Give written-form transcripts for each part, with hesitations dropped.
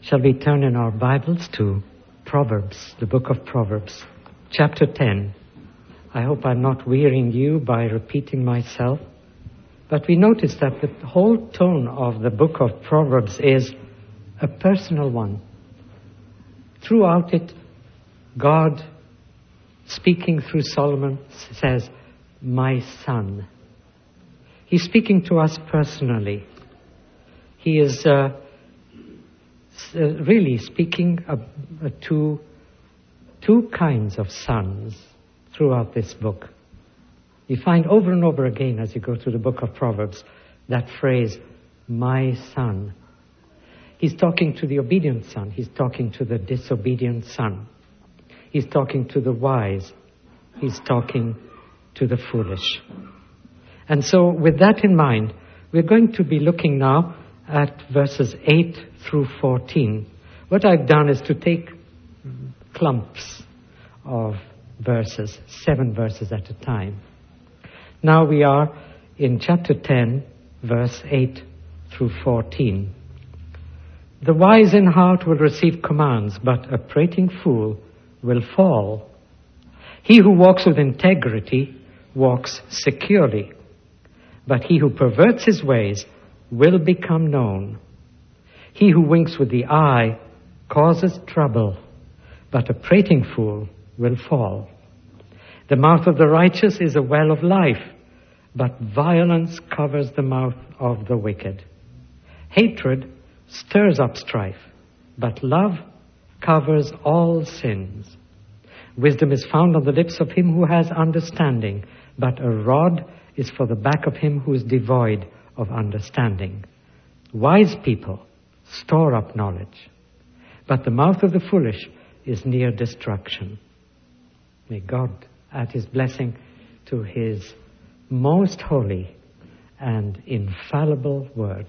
Shall we turn in our Bibles to Proverbs, the book of Proverbs, chapter 10. I hope I'm not wearying you by repeating myself, but we notice that the whole tone of the book of Proverbs is a personal one. Throughout it, God, speaking through Solomon, says, "My son." He's speaking to us personally. He is really speaking to two kinds of sons throughout this book. You find over and over again as you go through the book of Proverbs that phrase, "my son." He's talking to the obedient son. He's talking to the disobedient son. He's talking to the wise. He's talking to the foolish. And so with that in mind, we're going to be looking now at verses 8 through 14. What I've done is to take clumps of verses, 7 verses at a time. Now we are in chapter 10, verse 8 through 14. "The wise in heart will receive commands, but a prating fool will fall. He who walks with integrity walks securely, but he who perverts his ways will become known. He who winks with the eye causes trouble, but a prating fool will fall. The mouth of the righteous is a well of life, but violence covers the mouth of the wicked. Hatred stirs up strife, but love covers all sins. Wisdom is found on the lips of him who has understanding, but a rod is for the back of him who is devoid of understanding. Wise people store up knowledge, but the mouth of the foolish is near destruction." May God add his blessing to his most holy and infallible word.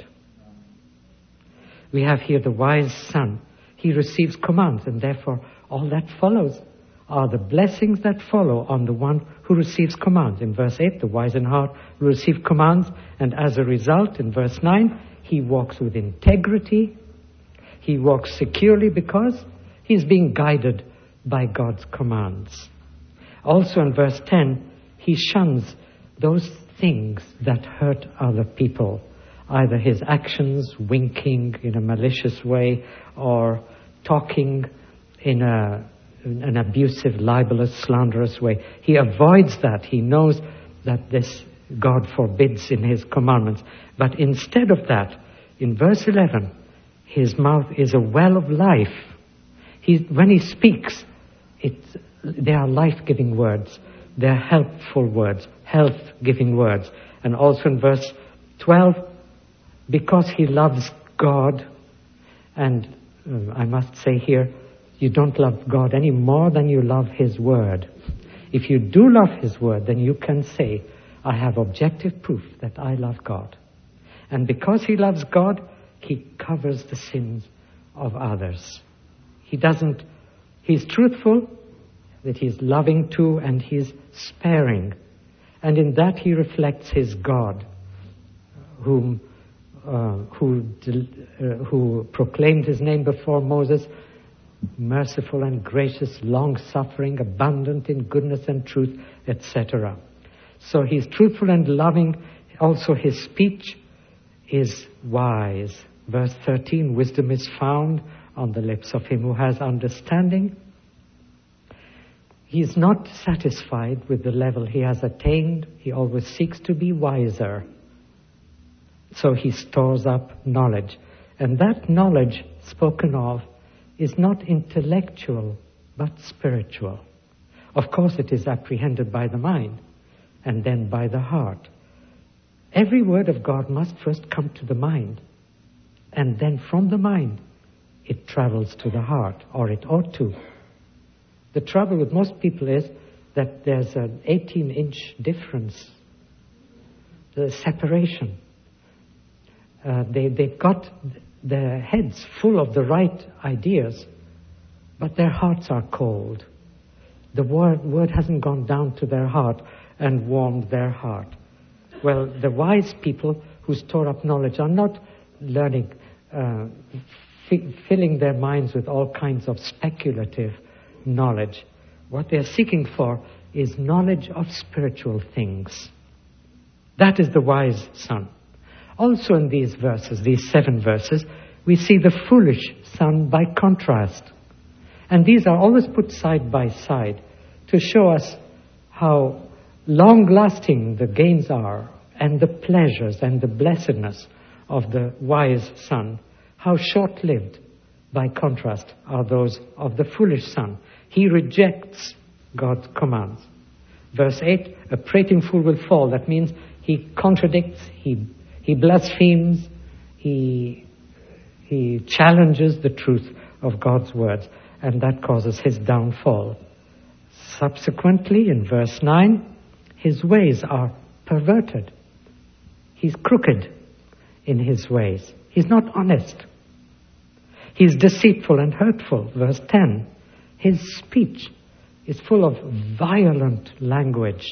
We have here the wise son. He receives commands, and therefore all that follows are the blessings that follow on the one who receives commands. In verse 8, the wise in heart will receive commands, and as a result, in verse 9, he walks with integrity. He walks securely because he's being guided by God's commands. Also in verse 10, he shuns those things that hurt other people, either his actions, winking in a malicious way, or talking in an abusive, libelous, slanderous way. He avoids that. He knows that this God forbids in his commandments. But instead of that, in verse 11, his mouth is a well of life. When he speaks, they are life-giving words. They're helpful words, health-giving words. And also in verse 12, because he loves God, and I must say here, you don't love God any more than you love his word. If you do love his word, then you can say, I have objective proof that I love God. And because he loves God, he covers the sins of others. He's truthful, that he's loving too, and he's sparing. And in that he reflects his God, who proclaimed his name before Moses, merciful and gracious, long-suffering, abundant in goodness and truth, etc. So he's truthful and loving. Also his speech is wise. Verse 13, wisdom is found on the lips of him who has understanding. He is not satisfied with the level he has attained. He always seeks to be wiser. So he stores up knowledge. And that knowledge spoken of is not intellectual, but spiritual. Of course, it is apprehended by the mind and then by the heart. Every word of God must first come to the mind, and then from the mind, it travels to the heart, or it ought to. The trouble with most people is that there's an 18-inch difference, the separation. They've got their heads full of the right ideas, but their hearts are cold. The word hasn't gone down to their heart and warmed their heart. Well, the wise people who store up knowledge are not learning filling their minds with all kinds of speculative knowledge. What they're seeking for is knowledge of spiritual things. That is the wise son. Also in these verses, these 7 verses, we see the foolish son by contrast. And these are always put side by side to show us how long-lasting the gains are and the pleasures and the blessedness of the wise son. How short-lived, by contrast, are those of the foolish son. He rejects God's commands. Verse 8, a prating fool will fall. That means he contradicts, he blasphemes, he challenges the truth of God's words, and that causes his downfall. Subsequently, in verse 9, his ways are perverted. He's crooked in his ways. He's not honest. He's deceitful and hurtful. Verse 10, his speech is full of violent language.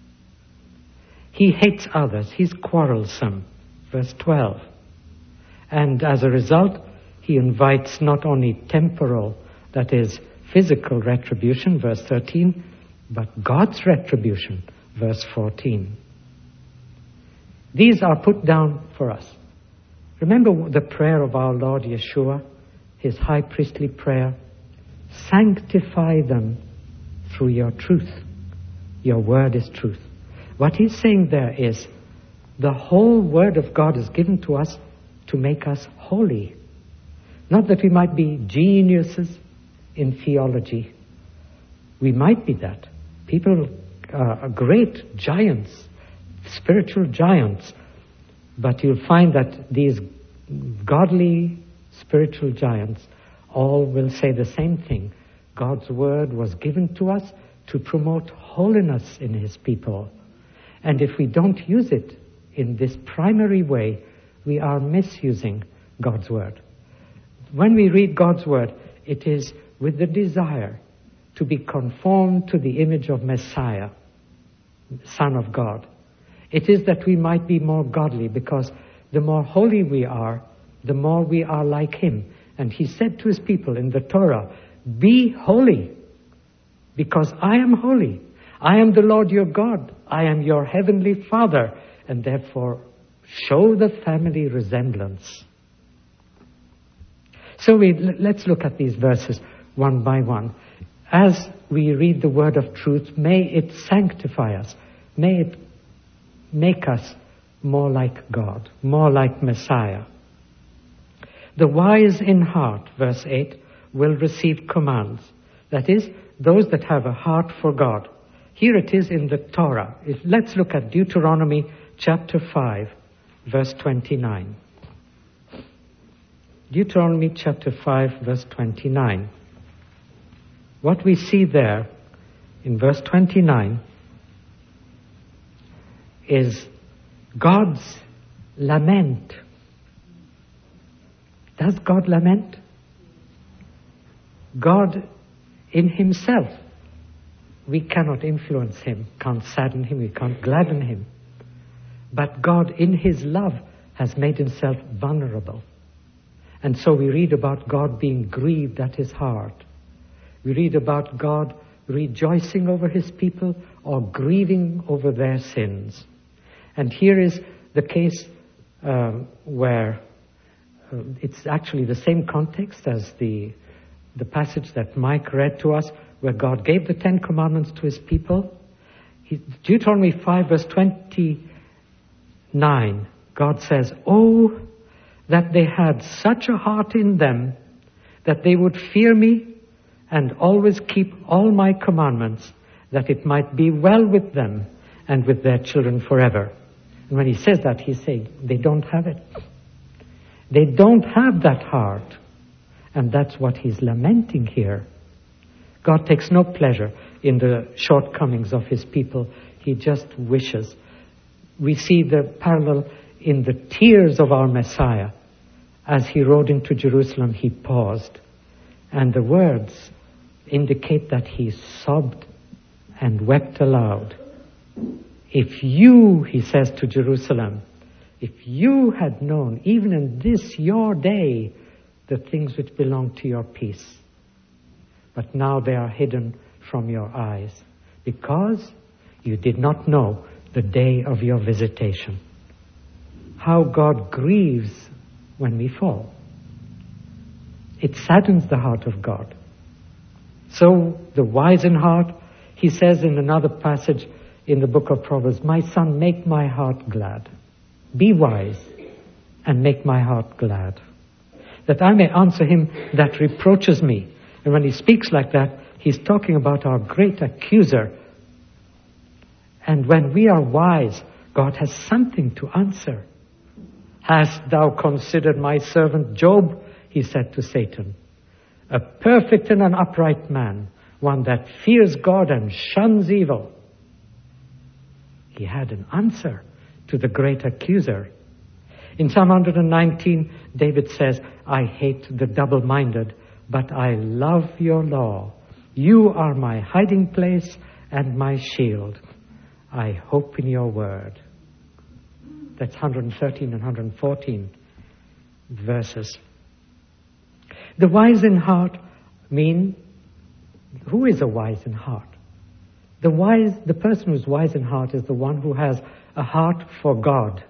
He hates others. He's quarrelsome. Verse 12. And as a result, he invites not only temporal, that is, physical retribution, verse 13, but God's retribution, verse 14. These are put down for us. Remember the prayer of our Lord Yeshua, his high priestly prayer? Sanctify them through your truth. Your word is truth. What he's saying there is, the whole word of God is given to us to make us holy. Not that we might be geniuses in theology. We might be that. People are great giants, spiritual giants. But you'll find that these godly spiritual giants all will say the same thing. God's word was given to us to promote holiness in his people. And if we don't use it in this primary way, we are misusing God's word. When we read God's word, it is with the desire to be conformed to the image of Messiah, Son of God. It is that we might be more godly, because the more holy we are, the more we are like him. And he said to his people in the Torah, be holy, because I am holy. I am the Lord your God. I am your heavenly Father, and therefore show the family resemblance. So let's look at these verses one by one. As we read the word of truth, may it sanctify us. May it make us more like God, more like Messiah. The wise in heart, verse 8, will receive commands. That is, those that have a heart for God. Here it is in the Torah. Let's look at Deuteronomy chapter 5, verse 29. Deuteronomy chapter 5, verse 29. What we see there in verse 29 is God's lament. Does God lament? God in himself, we cannot influence him, can't sadden him, we can't gladden him. But God in his love has made himself vulnerable. And so we read about God being grieved at his heart. We read about God rejoicing over his people or grieving over their sins. And here is the case where it's actually the same context as the passage that Mike read to us, where God gave the 10 Commandments to his people. Deuteronomy 5 verse 29, God says, "Oh, that they had such a heart in them that they would fear me and always keep all my commandments, that it might be well with them and with their children forever." And when he says that, he's saying they don't have it. They don't have that heart. And that's what he's lamenting here. God takes no pleasure in the shortcomings of his people. He just wishes. We see the parallel in the tears of our Messiah. As he rode into Jerusalem, he paused. And the words indicate that he sobbed and wept aloud. If you, he says to Jerusalem, if you had known, even in this your day, the things which belong to your peace. But now they are hidden from your eyes, because you did not know the day of your visitation. How God grieves when we fall. It saddens the heart of God. So the wise in heart, he says in another passage in the book of Proverbs, "My son, make my heart glad." Be wise and make my heart glad, that I may answer him that reproaches me. And when he speaks like that, he's talking about our great accuser. And when we are wise, God has something to answer. "Hast thou considered my servant Job?" he said to Satan. "A perfect and an upright man, one that fears God and shuns evil." He had an answer to the great accuser. In Psalm 119, David says, "I hate the double-minded, but I love your law. You are my hiding place and my shield. I hope in your word." That's 113 and 114 verses. The wise in heart mean, who is a wise in heart? The person who's wise in heart is the one who has a heart for God.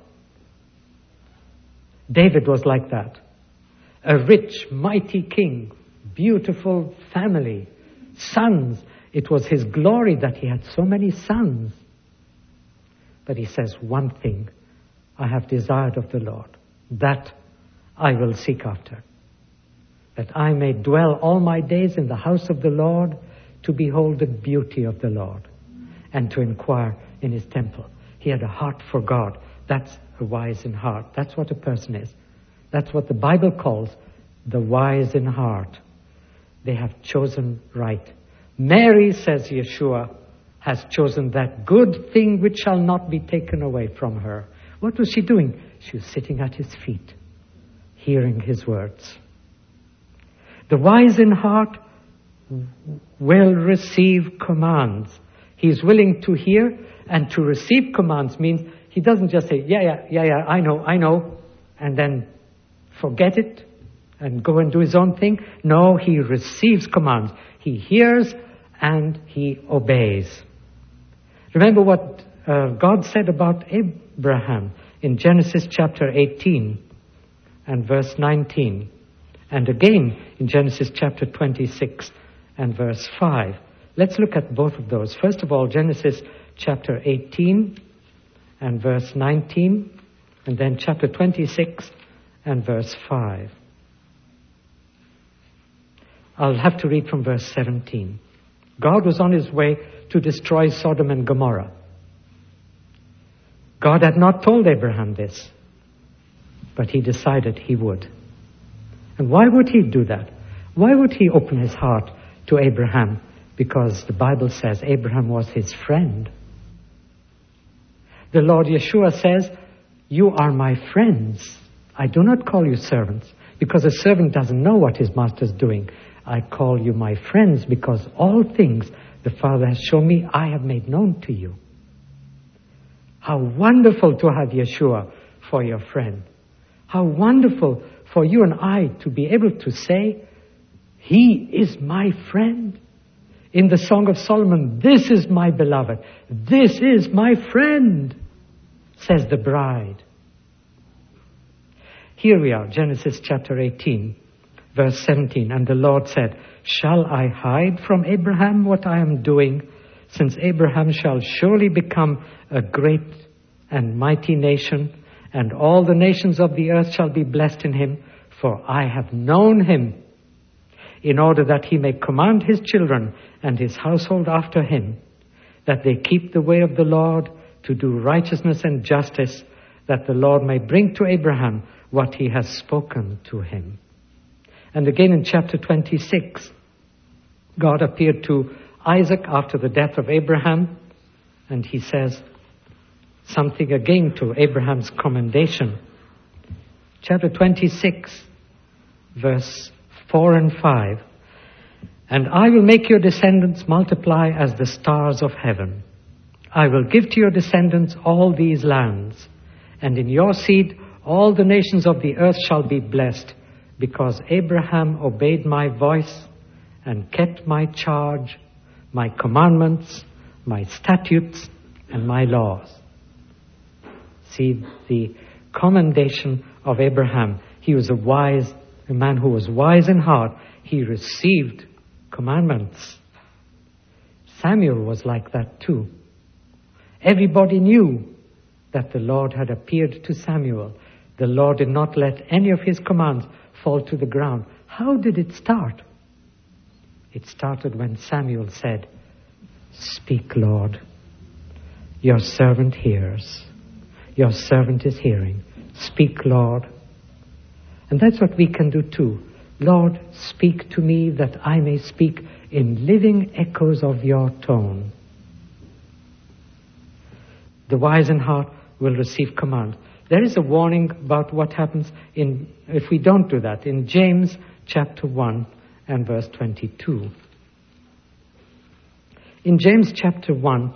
David was like that. A rich, mighty king, beautiful family, sons. It was his glory that he had so many sons. But he says, "One thing I have desired of the Lord, that I will seek after, that I may dwell all my days in the house of the Lord, to behold the beauty of the Lord, and to inquire in his temple." He had a heart for God. That's a wise in heart. That's what a person is. That's what the Bible calls the wise in heart. They have chosen right. Mary, says Yeshua, has chosen that good thing which shall not be taken away from her. What was she doing? She was sitting at his feet, hearing his words. The wise in heart will receive commands. He's willing to hear, and to receive commands means he doesn't just say, yeah, I know, and then forget it and go and do his own thing. No, he receives commands. He hears and he obeys. Remember what God said about Abraham in Genesis chapter 18 and verse 19. And again in Genesis chapter 26 and verse 5. Let's look at both of those. First of all, Genesis chapter 18 and verse 19, and then chapter 26 and verse 5. I'll have to read from verse 17. God was on his way to destroy Sodom and Gomorrah. God had not told Abraham this, but he decided he would. And why would he do that? Why would he open his heart to Abraham? Because the Bible says Abraham was his friend. The Lord Yeshua says, "You are my friends. I do not call you servants, because a servant doesn't know what his master is doing. I call you my friends, because all things the Father has shown me, I have made known to you." How wonderful to have Yeshua for your friend. How wonderful for you and I to be able to say, "He is my friend." In the Song of Solomon, "This is my beloved. This is my friend," says the bride. Here we are, Genesis chapter 18, verse 17. "And the Lord said, Shall I hide from Abraham what I am doing? Since Abraham shall surely become a great and mighty nation, and all the nations of the earth shall be blessed in him, for I have known him, in order that he may command his children and his household after him, that they keep the way of the Lord, to do righteousness and justice, that the Lord may bring to Abraham what he has spoken to him." And again in chapter 26, God appeared to Isaac after the death of Abraham, and he says something again to Abraham's commendation. Chapter 26, verse 4 and 5. "And I will make your descendants multiply as the stars of heaven. I will give to your descendants all these lands, and in your seed all the nations of the earth shall be blessed, because Abraham obeyed my voice and kept my charge, my commandments, my statutes, and my laws. See the commendation of Abraham. He was a man who was wise in heart. He received commandments. Samuel was like that too. Everybody knew that the Lord had appeared to Samuel. The Lord did not let any of his commands fall to the ground. How did it start? It started when Samuel said, "Speak, Lord. Your servant hears. Your servant is hearing. Speak, Lord." And that's what we can do too. Lord, speak to me that I may speak in living echoes of your tone. The wise in heart will receive command. There is a warning about what happens if we don't do that in James chapter 1 and verse 22. In James chapter 1,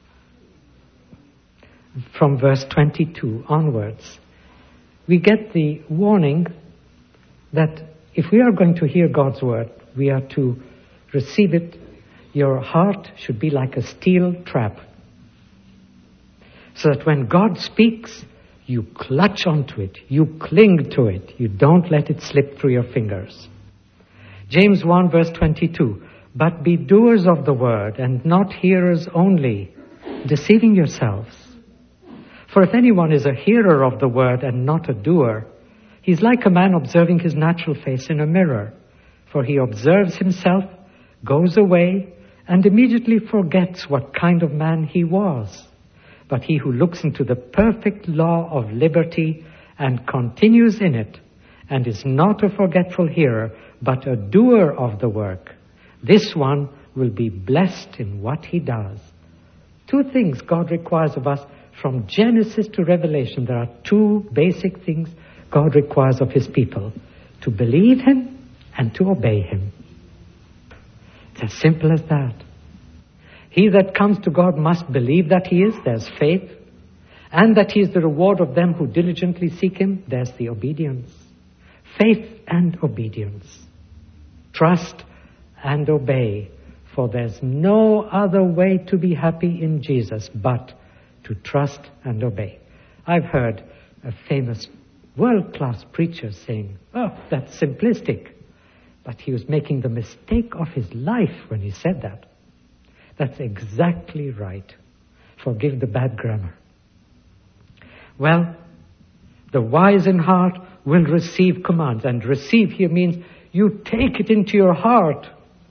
from verse 22 onwards, we get the warning that if we are going to hear God's word, we are to receive it. Your heart should be like a steel trap, so that when God speaks, you clutch onto it, you cling to it, you don't let it slip through your fingers. James 1 verse 22, "But be doers of the word and not hearers only, deceiving yourselves. For if anyone is a hearer of the word and not a doer, he's like a man observing his natural face in a mirror. For he observes himself, goes away, and immediately forgets what kind of man he was. But he who looks into the perfect law of liberty and continues in it, and is not a forgetful hearer, but a doer of the work, this one will be blessed in what he does." Two things God requires of us from Genesis to Revelation. There are two basic things God requires of his people: to believe him and to obey him. It's as simple as that. He that comes to God must believe that he is, there's faith, and that he is the reward of them who diligently seek him, there's the obedience. Faith and obedience. Trust and obey, for there's no other way to be happy in Jesus but to trust and obey. I've heard a famous world-class preacher saying, "Oh, that's simplistic." But he was making the mistake of his life when he said that. That's exactly right. Forgive the bad grammar. Well, the wise in heart will receive commands. And receive here means you take it into your heart.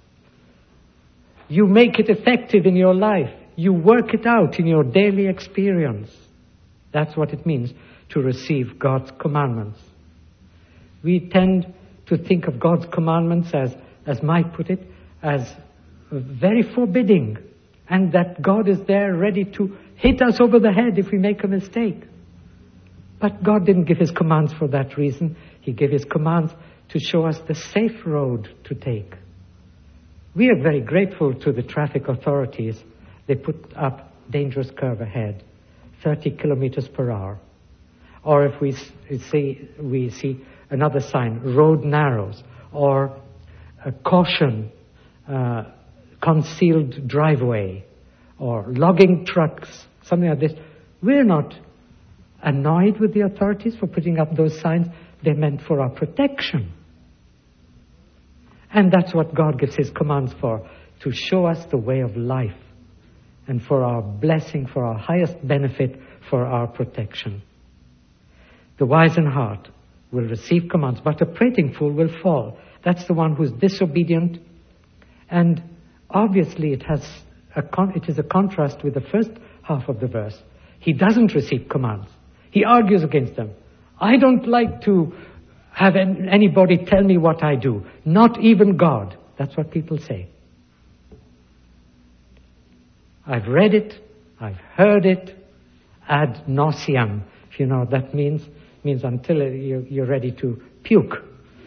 You make it effective in your life. You work it out in your daily experience. That's what it means to receive God's commandments. We tend to think of God's commandments as Mike put it, as very forbidding, and that God is there ready to hit us over the head if we make a mistake. But God didn't give his commands for that reason. He gave his commands to show us the safe road to take. We are very grateful to the traffic authorities. They put up dangerous curve ahead, 30 kilometers per hour. Or if we see another sign, road narrows, or a caution, concealed driveway, or logging trucks, something like this. We're not annoyed with the authorities for putting up those signs. They're meant for our protection. And that's what God gives his commands for, to show us the way of life, and for our blessing, for our highest benefit, for our protection. The wise in heart will receive commands, but a prating fool will fall. That's the one who's disobedient. And obviously it is a contrast with the first half of the verse. He doesn't receive commands. He argues against them. I don't like to have anybody tell me what I do. Not even God. That's what people say. I've read it. I've heard it. Ad nauseam. If you know what that means. It means until you're ready to puke.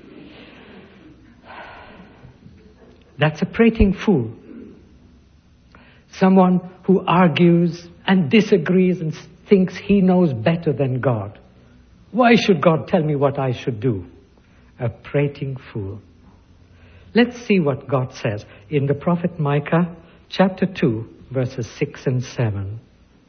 That's a prating fool. Someone who argues and disagrees and thinks he knows better than God. Why should God tell me what I should do? A prating fool. Let's see what God says in the prophet Micah, chapter 2, verses 6 and 7.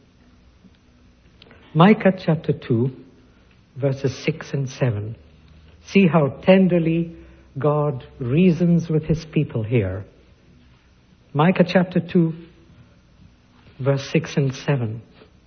Micah chapter 2, verses 6 and 7. See how tenderly God reasons with his people here. Micah chapter 2, verse 6 and 7.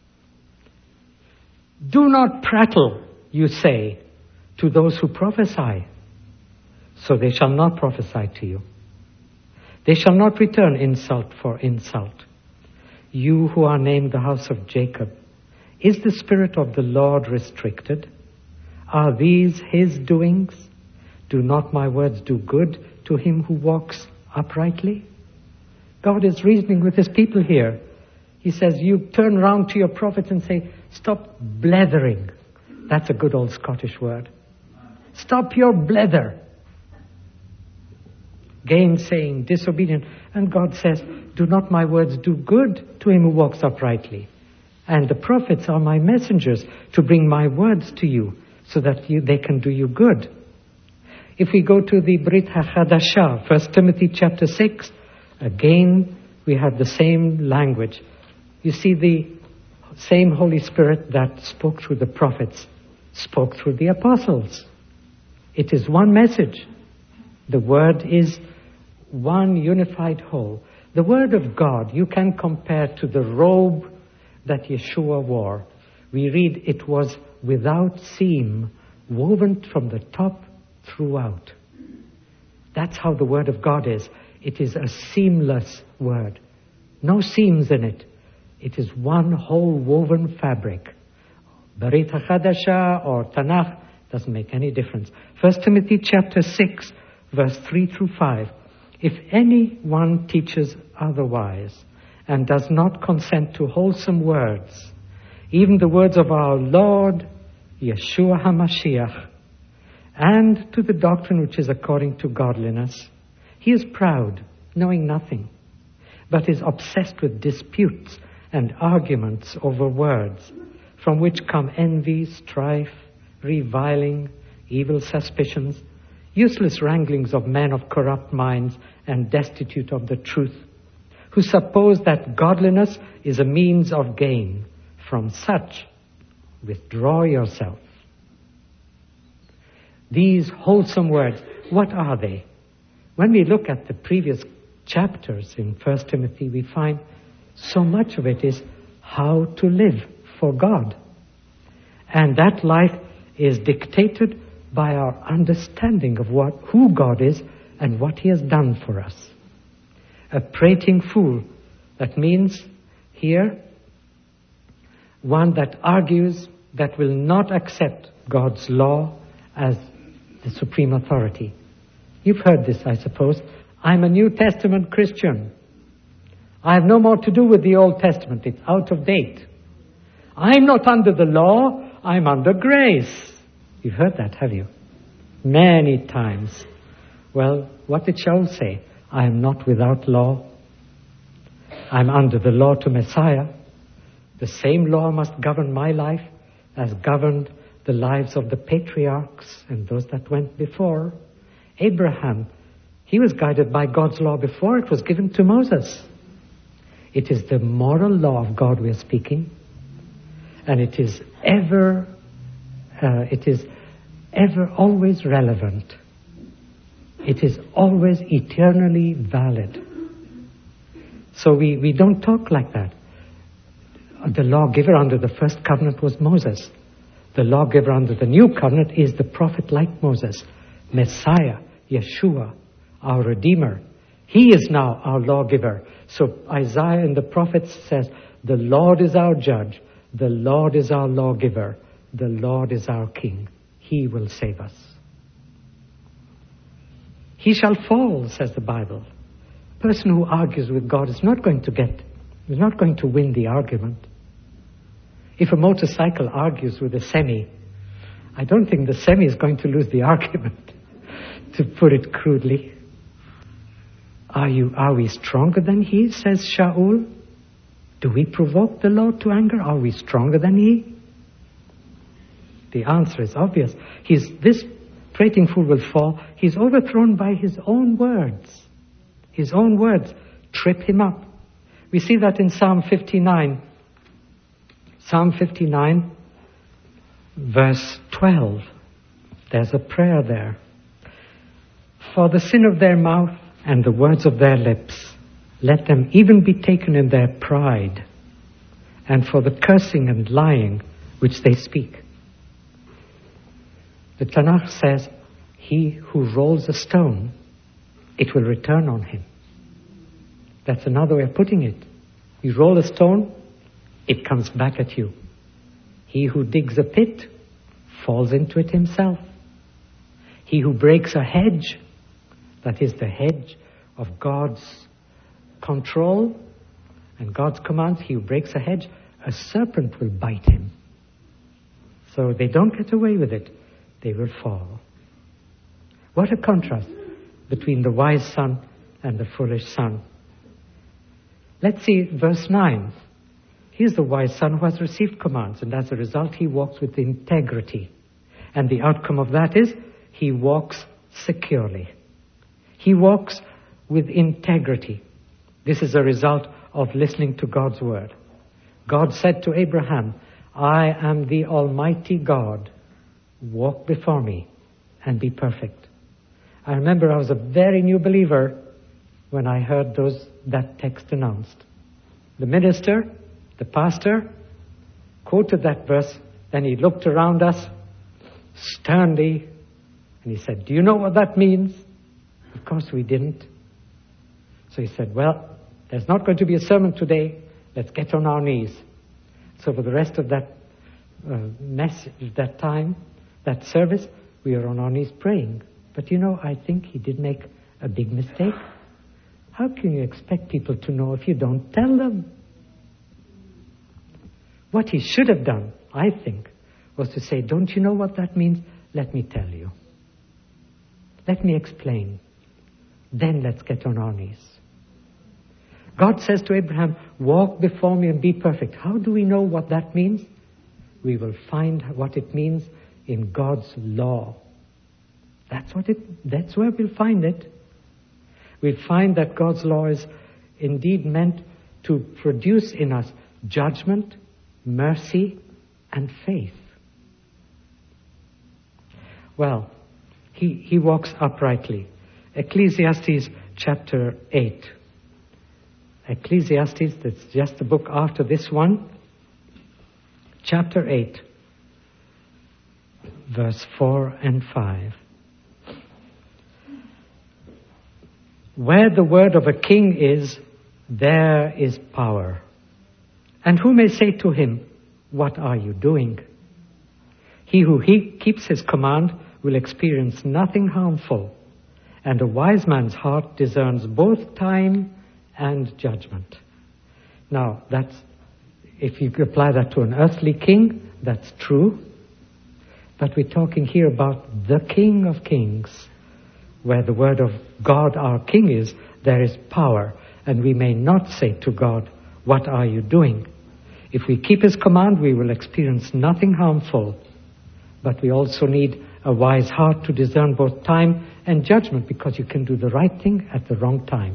Do not prattle, you say, to those who prophesy, so they shall not prophesy to you. They shall not return insult for insult. You who are named the house of Jacob, is the Spirit of the Lord restricted? Are these his doings? Do not my words do good to him who walks uprightly? God is reasoning with his people here. He says, you turn round to your prophets and say, stop blethering. That's a good old Scottish word. Stop your blether. Gainsaying, disobedient. And God says, do not my words do good to him who walks uprightly? And the prophets are my messengers to bring my words to you so that they can do you good. If we go to the Brit HaChadashah, 1 Timothy chapter 6, again we have the same language. You see, the same Holy Spirit that spoke through the prophets spoke through the apostles. It is one message. The word is one unified whole. The word of God you can compare to the robe that Yeshua wore. We read it was without seam, woven from the top throughout. That's how the word of God is. It is a seamless word. No seams in it. It is one whole woven fabric. Brit HaChadashah or Tanakh doesn't make any difference. 1 Timothy chapter 6, verse 3 through 5. If anyone teaches otherwise and does not consent to wholesome words, even the words of our Lord, Yeshua HaMashiach, and to the doctrine which is according to godliness, he is proud, knowing nothing, but is obsessed with disputes and arguments over words, from which come envy, strife, reviling, evil suspicions, useless wranglings of men of corrupt minds and destitute of the truth, who suppose that godliness is a means of gain. From such, withdraw yourself. These wholesome words, what are they? When we look at the previous chapters in 1 Timothy, we find so much of it is how to live for God. And that life is dictated by our understanding of who God is and what he has done for us. A prating fool, that means here, one that argues, that will not accept God's law as the supreme authority. You've heard this, I suppose. I'm a New Testament Christian. I have no more to do with the Old Testament. It's out of date. I'm not under the law. I'm under grace. You've heard that, have you? Many times. Well, what did Shaul say? I am not without law. I'm under the law to Messiah. The same law must govern my life as governed the lives of the patriarchs and those that went before. Abraham, he was guided by God's law before it was given to Moses. It is the moral law of God we are speaking, and it is ever always relevant. It is always eternally valid. So we don't talk like that. The lawgiver under the first covenant was Moses. The lawgiver under the new covenant is the prophet like Moses, Messiah, Yeshua, our Redeemer. He is now our lawgiver. So Isaiah and the prophets says, the Lord is our judge. The Lord is our lawgiver. The Lord is our king. He will save us. He shall fall, says the Bible. A person who argues with God is not going to win the argument. If a motorcycle argues with a semi, I don't think the semi is going to lose the argument, to put it crudely. Are we stronger than he, says Shaul? Do we provoke the Lord to anger? Are we stronger than he? The answer is obvious. This prating fool will fall. He's overthrown by his own words. His own words trip him up. We see that in Psalm 59. Psalm 59, verse 12. There's a prayer there. For the sin of their mouth and the words of their lips, let them even be taken in their pride, and for the cursing and lying which they speak. The Tanakh says, he who rolls a stone, it will return on him. That's another way of putting it. You roll a stone, it comes back at you. He who digs a pit falls into it himself. He who breaks a hedge, that is the hedge of God's control and God's commands, he who breaks a hedge, a serpent will bite him. So they don't get away with it. They will fall. What a contrast between the wise son and the foolish son. Let's see verse 9. He's the wise son who has received commands, and as a result he walks with integrity. And the outcome of that is he walks securely. He walks with integrity. This is a result of listening to God's word. God said to Abraham, I am the Almighty God. Walk before me and be perfect. I remember I was a very new believer when I heard that text announced. The minister, the pastor, quoted that verse, then he looked around us sternly and he said, do you know what that means? Of course we didn't. So he said, well, there's not going to be a sermon today. Let's get on our knees. So for the rest of that message, that time, that service, we are on our knees praying. But I think he did make a big mistake. How can you expect people to know if you don't tell them? What he should have done, I think, was to say, don't you know what that means? Let me tell you. Let me explain. Then let's get on our knees. God says to Abraham, walk before me and be perfect. How do we know what that means? We will find what it means in God's law. That's where we'll find it. We'll find that God's law is indeed meant to produce in us judgment, mercy, and faith. Well, he walks uprightly. Ecclesiastes chapter 8. Ecclesiastes, that's just the book after this one. Chapter 8, verse 4 and 5. Where the word of a king is, there is power. And who may say to him, what are you doing? He who keeps his command will experience nothing harmful, and a wise man's heart discerns both time and judgment. Now, if you apply that to an earthly king, that's true. But we're talking here about the King of Kings. Where the word of God, our King, is, there is power. And we may not say to God, what are you doing? If we keep his command, we will experience nothing harmful. But we also need a wise heart to discern both time and judgment, because you can do the right thing at the wrong time.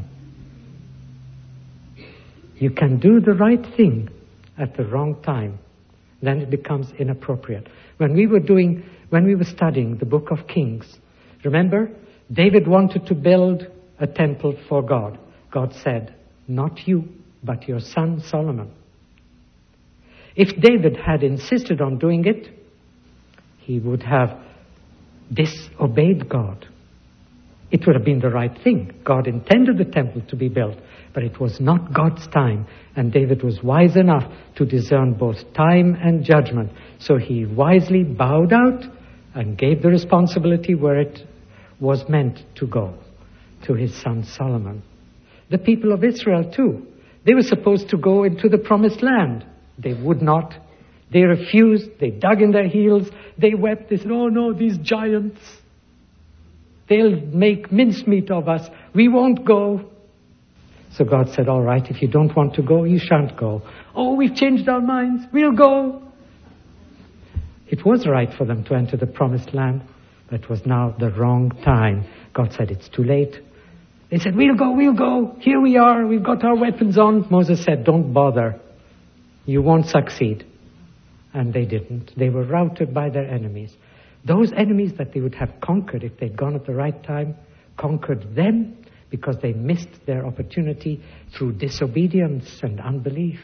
You can do the right thing at the wrong time. Then it becomes inappropriate. When we were studying the book of Kings, remember, David wanted to build a temple for God. God said, not you, but your son Solomon. If David had insisted on doing it, he would have disobeyed God. It would have been the right thing. God intended the temple to be built, but it was not God's time. And David was wise enough to discern both time and judgment. So he wisely bowed out and gave the responsibility where it was meant to go, to his son Solomon. The people of Israel too, they were supposed to go into the promised land. They would not. They refused. They dug in their heels. They wept. They said, oh no, these giants, they'll make mincemeat of us. We won't go. So God said, all right, if you don't want to go, you shan't go. Oh, we've changed our minds. We'll go. It was right for them to enter the promised land, It was now the wrong time. God said, it's too late. They said, we'll go. Here we are. We've got our weapons on. Moses said, don't bother. You won't succeed. And they didn't. They were routed by their enemies. Those enemies that they would have conquered if they'd gone at the right time, conquered them because they missed their opportunity through disobedience and unbelief.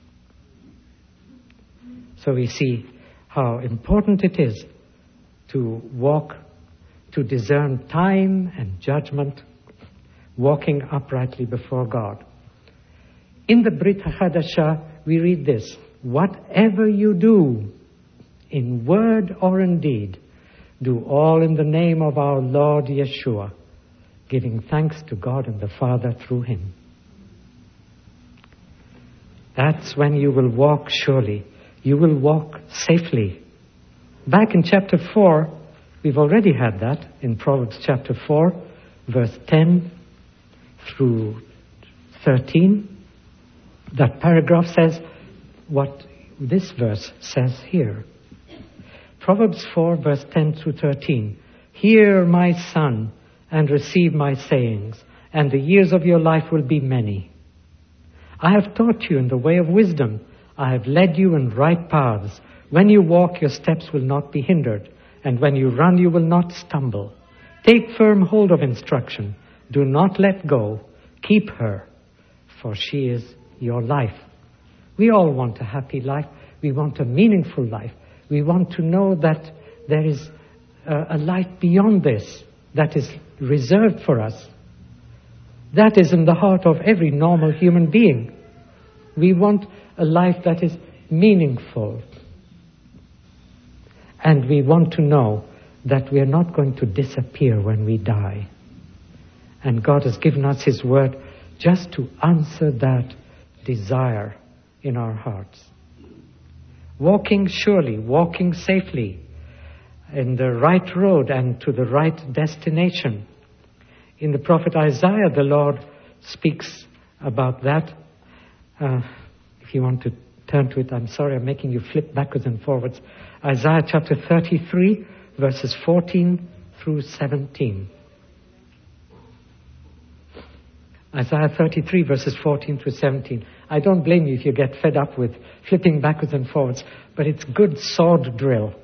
So we see how important it is to walk, to discern time and judgment, walking uprightly before God. In the Brit Hadashah, we read this: whatever you do, in word or in deed, do all in the name of our Lord Yeshua, giving thanks to God and the Father through Him. That's when you will walk surely. You will walk safely. Back in chapter 4, we've already had that in Proverbs chapter 4, verse 10 through 13. That paragraph says what this verse says here. Proverbs 4, verse 10 through 13. Hear, my son, and receive my sayings, and the years of your life will be many. I have taught you in the way of wisdom. I have led you in right paths. When you walk, your steps will not be hindered, and when you run, you will not stumble. Take firm hold of instruction. Do not let go. Keep her, for she is your life. We all want a happy life. We want a meaningful life. We want to know that there is a life beyond this that is reserved for us. That is in the heart of every normal human being. We want a life that is meaningful. And we want to know that we are not going to disappear when we die. And God has given us His word just to answer that desire in our hearts. Walking surely, walking safely in the right road and to the right destination. In the prophet Isaiah, the Lord speaks about that. If you want to turn to it, I'm sorry, I'm making you flip backwards and forwards. Isaiah chapter 33, verses 14 through 17. Isaiah 33, verses 14 through 17. I don't blame you if you get fed up with flipping backwards and forwards, but it's good sword drill.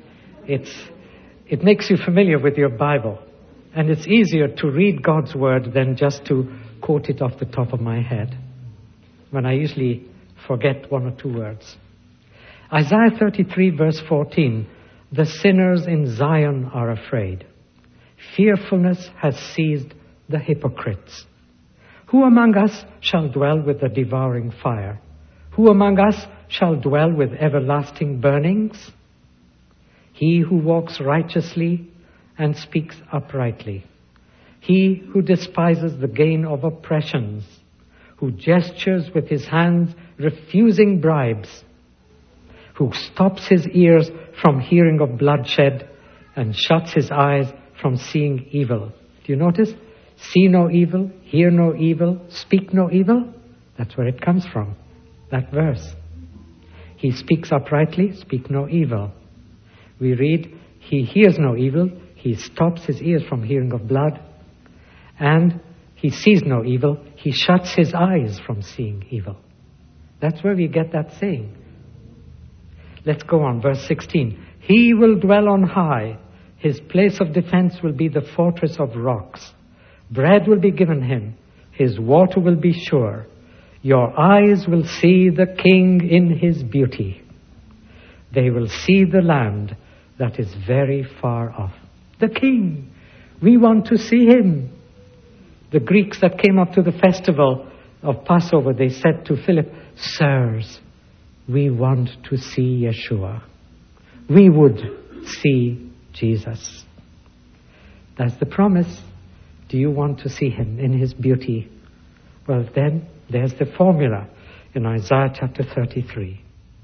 It makes you familiar with your Bible. And it's easier to read God's word than just to quote it off the top of my head, when I usually forget one or two words. Isaiah 33, verse 14. The sinners in Zion are afraid. Fearfulness has seized the hypocrites. Who among us shall dwell with the devouring fire? Who among us shall dwell with everlasting burnings? He who walks righteously and speaks uprightly. He who despises the gain of oppressions, who gestures with his hands, refusing bribes, who stops his ears from hearing of bloodshed and shuts his eyes from seeing evil. Do you notice? See no evil, hear no evil, speak no evil. That's where it comes from, that verse. He speaks uprightly, speak no evil. We read, he hears no evil, he stops his ears from hearing of blood, and he sees no evil, he shuts his eyes from seeing evil. That's where we get that saying. Let's go on, verse 16. He will dwell on high, his place of defense will be the fortress of rocks. Bread will be given him, his water will be sure. Your eyes will see the King in his beauty. They will see the land that is very far off. The King. We want to see him. The Greeks that came up to the festival of Passover, they said to Philip, Sirs, we want to see Yeshua. We would see Jesus. That's the promise. Do you want to see him in his beauty? Well, then, there's the formula in Isaiah chapter 33.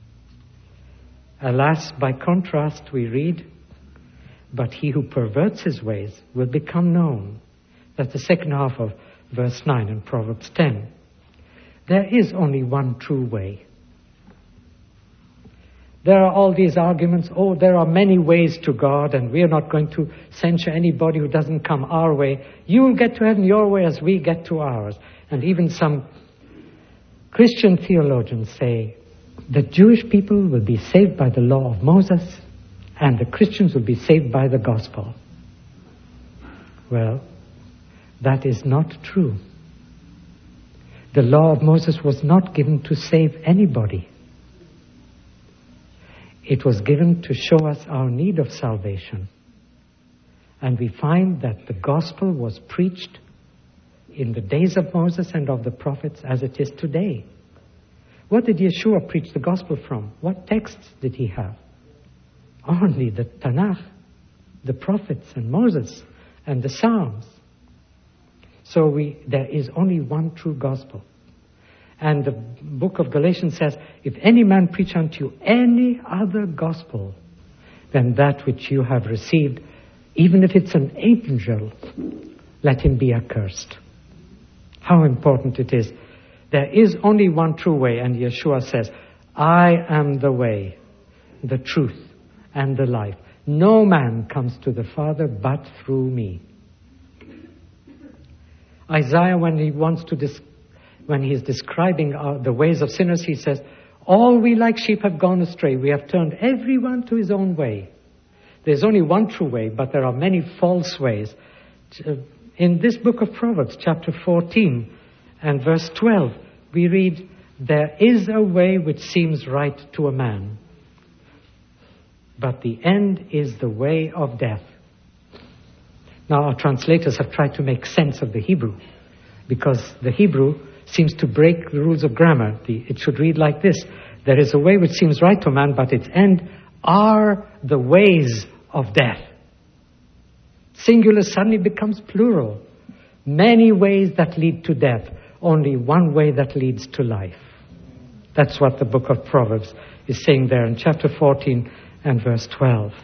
Alas, by contrast, we read, but he who perverts his ways will become known. That's the second half of verse 9 in Proverbs 10. There is only one true way. There are all these arguments, oh, there are many ways to God, and we are not going to censure anybody who doesn't come our way. You will get to heaven your way as we get to ours. And even some Christian theologians say the Jewish people will be saved by the law of Moses, and the Christians will be saved by the gospel. Well, that is not true. The law of Moses was not given to save anybody. It was given to show us our need of salvation. And we find that the gospel was preached in the days of Moses and of the prophets as it is today. What did Yeshua preach the gospel from? What texts did he have? Only the Tanakh, the prophets and Moses and the Psalms. So there is only one true gospel. And the book of Galatians says, if any man preach unto you any other gospel than that which you have received, even if it's an angel, let him be accursed. How important it is. There is only one true way, and Yeshua says, I am the way, the truth, and the life. No man comes to the Father but through me. Isaiah, when he is describing the ways of sinners, he says, all we like sheep have gone astray. We have turned everyone to his own way. There's only one true way, but there are many false ways. In this book of Proverbs, chapter 14 and verse 12, we read, there is a way which seems right to a man, but the end is the way of death. Now, our translators have tried to make sense of the Hebrew, because the Hebrew seems to break the rules of grammar. It should read like this. There is a way which seems right to man, but its end are the ways of death. Singular suddenly becomes plural. Many ways that lead to death. Only one way that leads to life. That's what the book of Proverbs is saying there in chapter 14 and verse 12.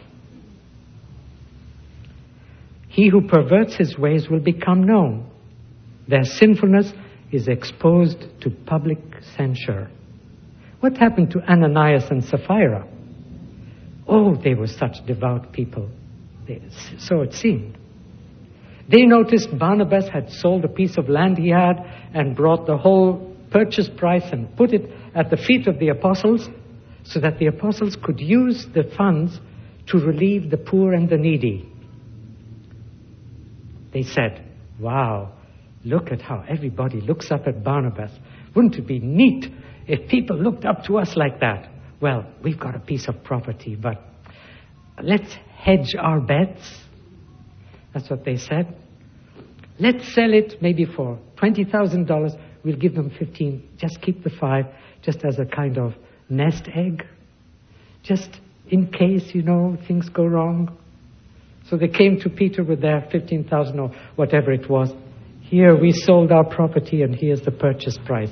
He who perverts his ways will become known. Their sinfulness is exposed to public censure. What happened to Ananias and Sapphira? Oh, they were such devout people. So it seemed. They noticed Barnabas had sold a piece of land he had and brought the whole purchase price and put it at the feet of the apostles so that the apostles could use the funds to relieve the poor and the needy. They said, wow, look at how everybody looks up at Barnabas. Wouldn't it be neat if people looked up to us like that? Well, we've got a piece of property, but let's hedge our bets. That's what they said. Let's sell it maybe for $20,000. We'll give them 15. Just keep the 5, just as a kind of nest egg. Just in case, things go wrong. So they came to Peter with their 15,000 or whatever it was. Here, we sold our property and here's the purchase price.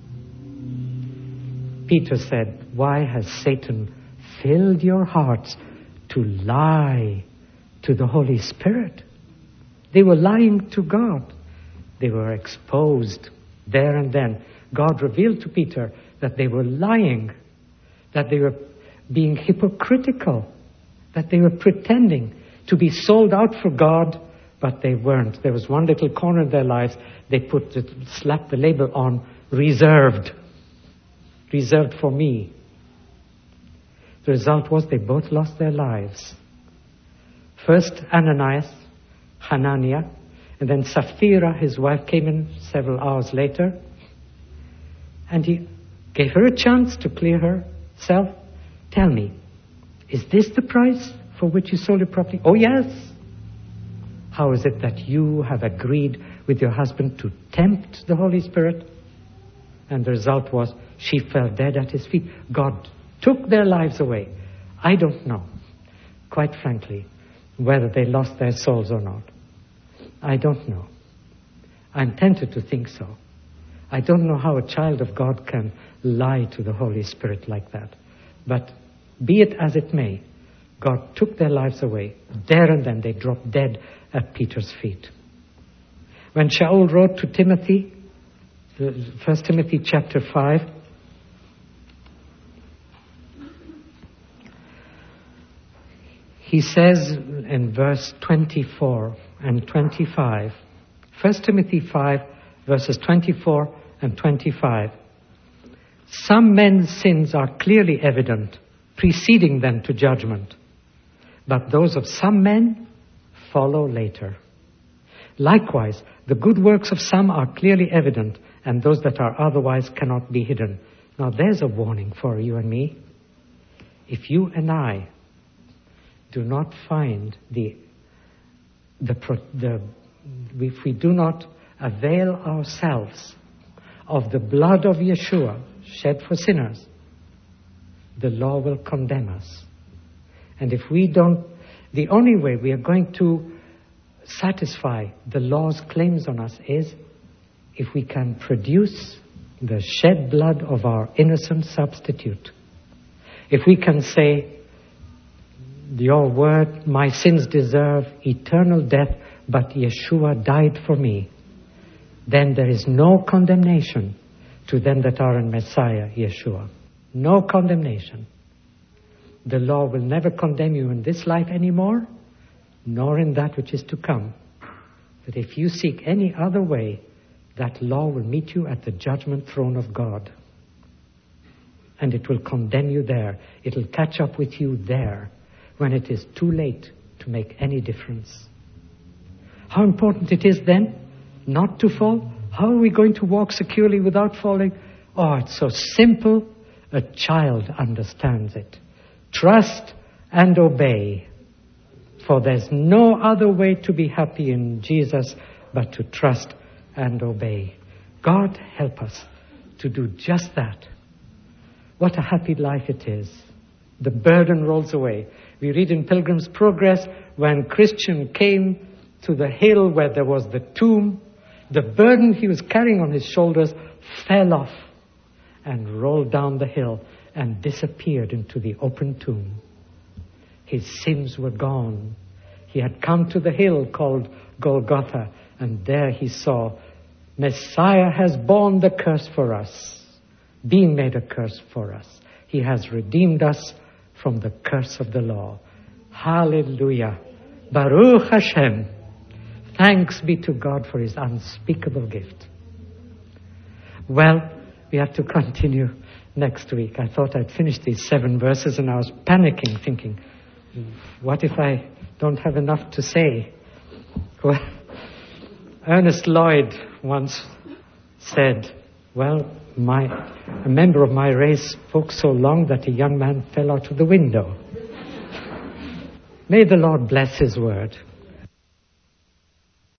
Peter said, why has Satan filled your hearts to lie to the Holy Spirit? They were lying to God. They were exposed there and then. God revealed to Peter that they were lying, that they were being hypocritical, that they were pretending to be sold out for God, but they weren't. There was one little corner in their lives, they slapped the label on, reserved for me. The result was they both lost their lives. First Ananias, Hananiah, and then Sapphira, his wife, came in several hours later, and he gave her a chance to clear herself. Tell me, is this the price for which you sold your property? Oh, yes. How is it that you have agreed with your husband to tempt the Holy Spirit? And the result was she fell dead at his feet. God took their lives away. I don't know, quite frankly, whether they lost their souls or not. I don't know. I'm tempted to think so. I don't know how a child of God can lie to the Holy Spirit like that. But be it as it may, God took their lives away. There and then they dropped dead at Peter's feet. When Shaul wrote to Timothy, 1 Timothy chapter 5, he says in verse 24 and 25, 1 Timothy 5, verses 24 and 25, some men's sins are clearly evident, preceding them to judgment, but those of some men follow later. Likewise, the good works of some are clearly evident, and those that are otherwise cannot be hidden. Now there's a warning for you and me. If you and I do not find if we do not avail ourselves of the blood of Yeshua shed for sinners, the law will condemn us. And if we don't, the only way we are going to satisfy the law's claims on us is if we can produce the shed blood of our innocent substitute. If we can say, your word, my sins deserve eternal death, but Yeshua died for me, then there is no condemnation to them that are in Messiah, Yeshua. No condemnation. The law will never condemn you in this life anymore, nor in that which is to come. But if you seek any other way, that law will meet you at the judgment throne of God. And it will condemn you there. It will catch up with you there when it is too late to make any difference. How important it is then not to fall. How are we going to walk securely without falling? Oh, it's so simple. A child understands it. Trust and obey. For there's no other way to be happy in Jesus but to trust and obey. God help us to do just that. What a happy life it is. The burden rolls away. We read in Pilgrim's Progress, when Christian came to the hill where there was the tomb, the burden he was carrying on his shoulders fell off and rolled down the hill and disappeared into the open tomb. His sins were gone. He had come to the hill called Golgotha, and there he saw, Messiah has borne the curse for us, being made a curse for us. He has redeemed us from the curse of the law. Hallelujah. Baruch Hashem. Thanks be to God for His unspeakable gift. Well, we have to continue next week. I thought I'd finish these 7 verses and I was panicking, thinking, what if I don't have enough to say? Well, Ernest Lloyd once said, well, a member of my race spoke so long that a young man fell out of the window. May the Lord bless His word.